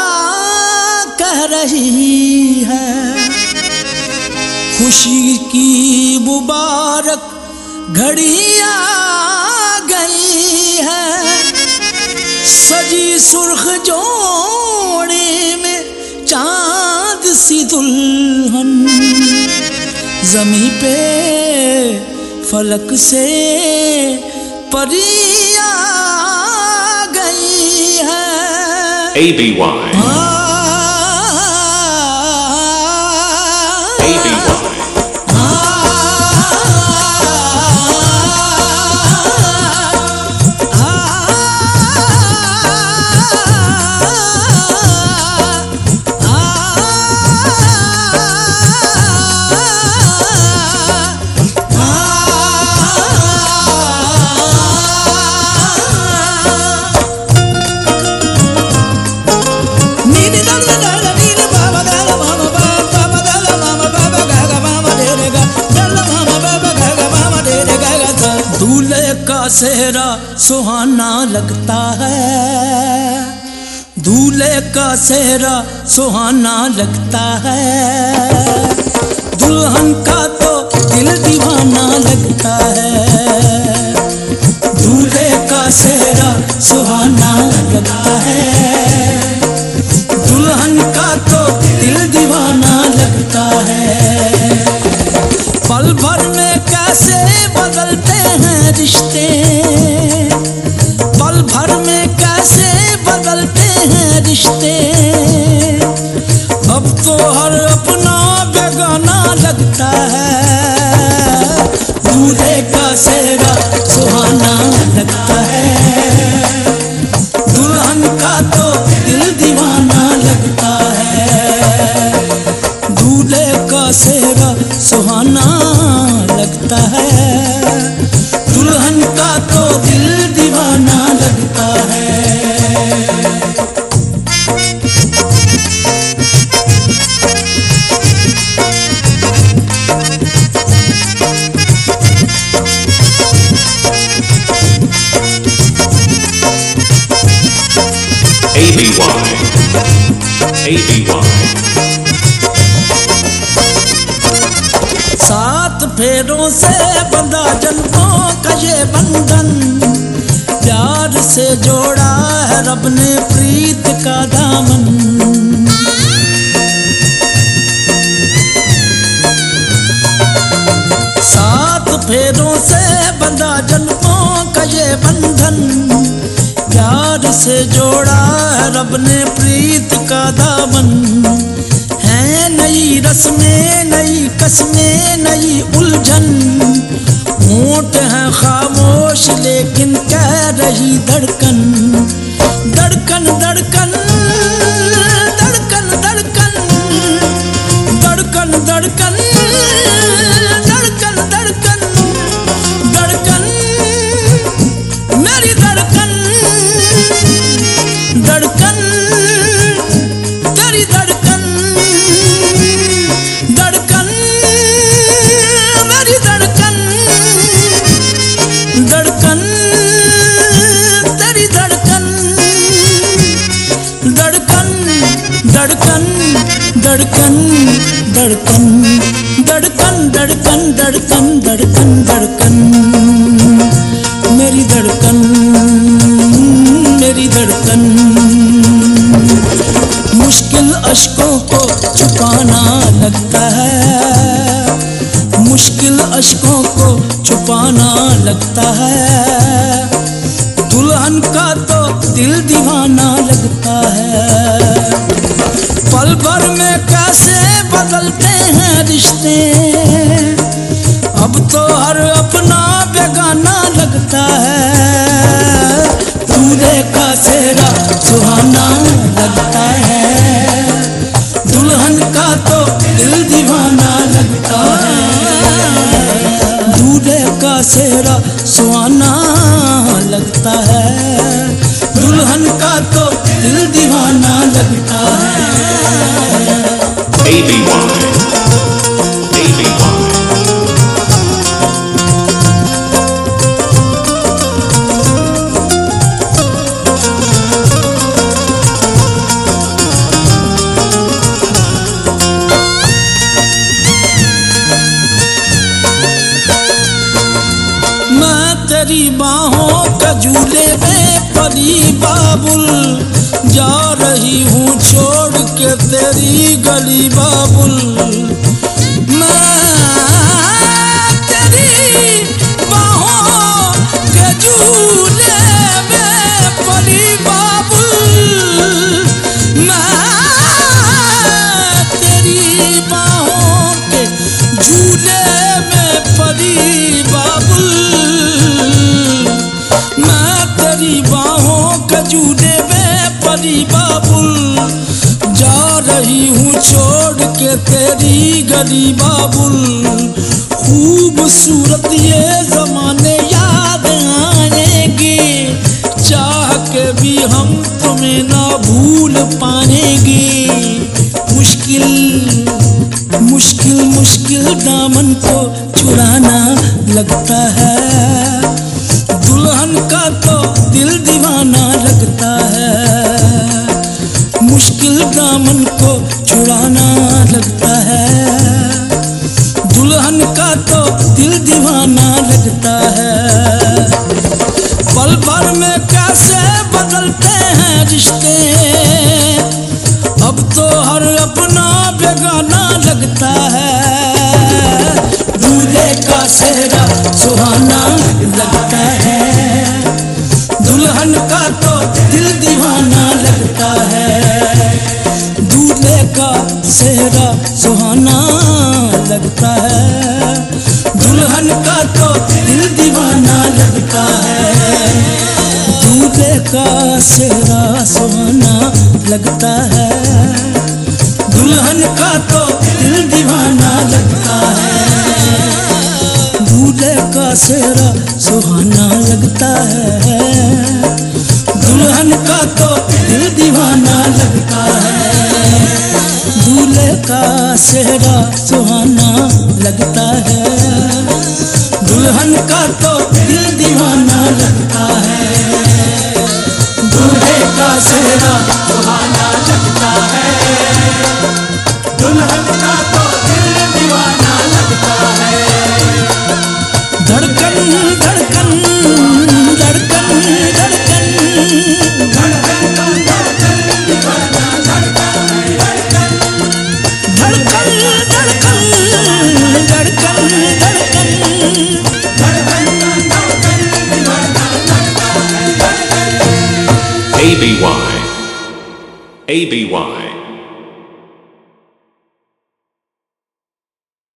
कह रही है, खुशी की मुबारक घड़ी आ गई है। सजी सुर्ख जोड़े में चांद सी दुल्हन, ज़मीं पे फलक से परी आ गई है। ABY सेहरा सुहाना लगता है, दूल्हे का सेहरा सुहाना लगता है। दुल्हन का तो दिल दीवाना लगता है। दूल्हे का सेहरा सुहाना लगता है, दुल्हन का तो दिल दीवाना लगता है। पल भर में कैसे बदलते हैं रिश्ते, पल भर में कैसे बदलते हैं रिश्ते। अब तो हर अपना बेगाना लगता है। दूल्हे का सेहरा सुहाना लगता है, दुल्हन का तो दिल दीवाना लगता है। दूल्हे का सेहरा सुहाना लगता है, दुल्हन का तो दिल दीवाना लगता है। ABY सात फेरों से बंधा जन्मों का ये बंधन, प्यार से जोड़ा है रब ने प्रीत का दामन। सात फेरों से बंधा जन्मों का ये बंधन, प्यार से जोड़ा है रब ने प्रीत का दामन। है नई रस्में, नई कस्में, नई उलझन, होंठ हैं खामोश लेकिन कह रही धड़कन। धड़कन धड़कन धड़कन धड़कन धड़कन धड़कन धड़कन धड़कन धड़कन मेरी धड़कन। धड़कन तेरी धड़कन, धड़कन मेरी धड़कन। धड़कन तेरी धड़कन, धड़कन धड़कन धड़कन धड़कन धड़कन धड़कन धड़कन धड़कन धड़कन मेरी धड़कन, मेरी धड़कन। मुश्किल अश्कों को छुपाना लगता है, मुश्किल अश्कों को छुपाना लगता है। दुल्हन का तो दिल दीवाना लगता है। पल भर में कैसे बदलते हैं रिश्ते, अब तो हर अपना बेगाना लगता है। दूल्हे का सेहरा सुहाना लगता है, दुल्हन का तो दिल दीवाना लगता है। दूल्हे का सेहरा सुहाना लगता है, दुल्हन का तो दिल दीवाना लगता है। ABY के झूले में परी बाबुल, जा रही हूँ छोड़ के तेरी गली बाबुल। मैं तेरी बाहों के झूले में परी बाबुल, मैं तेरी बाहों के झूले में परी बाबुल, मैं तेरी बाहों के झूले में परी बाबुल, जा रही हूँ छोड़ के तेरी गली बाबुल। खूबसूरत ये जमाने याद आएंगे, चाह के भी हम तुम्हें ना भूल पाएंगे। मुश्किल मुश्किल मुश्किल दामन को छुड़ाना लगता है, दुल्हन का तो दिल दीवाना लगता है। मुश्किल दामन को छुड़ाना लगता है, दुल्हन का तो दिल दीवाना लगता है। पल भर में कैसे बदलते हैं रिश्ते, अब तो हर अपना बेगाना लगता है। दूल्हे का सेहरा सुहाना लगता है, दुल्हन का तो दिल दीवाना लगता है। दूल्हे का सेहरा सुहाना लगता है, दुल्हन का तो दिल दीवाना लगता है। दूल्हे का सेहरा सुहाना लगता है, दुल्हन का तो दिल दीवाना लगता है। दूल्हे का सेहरा सुहाना लगता है, दुल्हन का तो दिल दीवाना लगता है। दूल्हे का सेहरा सुहाना लगता है, दुल्हन का तो दिल दीवाना लगता है। दूल्हे का सेहरा सुहाना लगता है, दुल्हन का तो दिल दीवाना लगता है। धड़कन धड़कन धड़कन धड़कन धड़कन दीवाना लगता है। धड़कन धड़कन धड़कन धड़कन दीवाना लगता है। ABY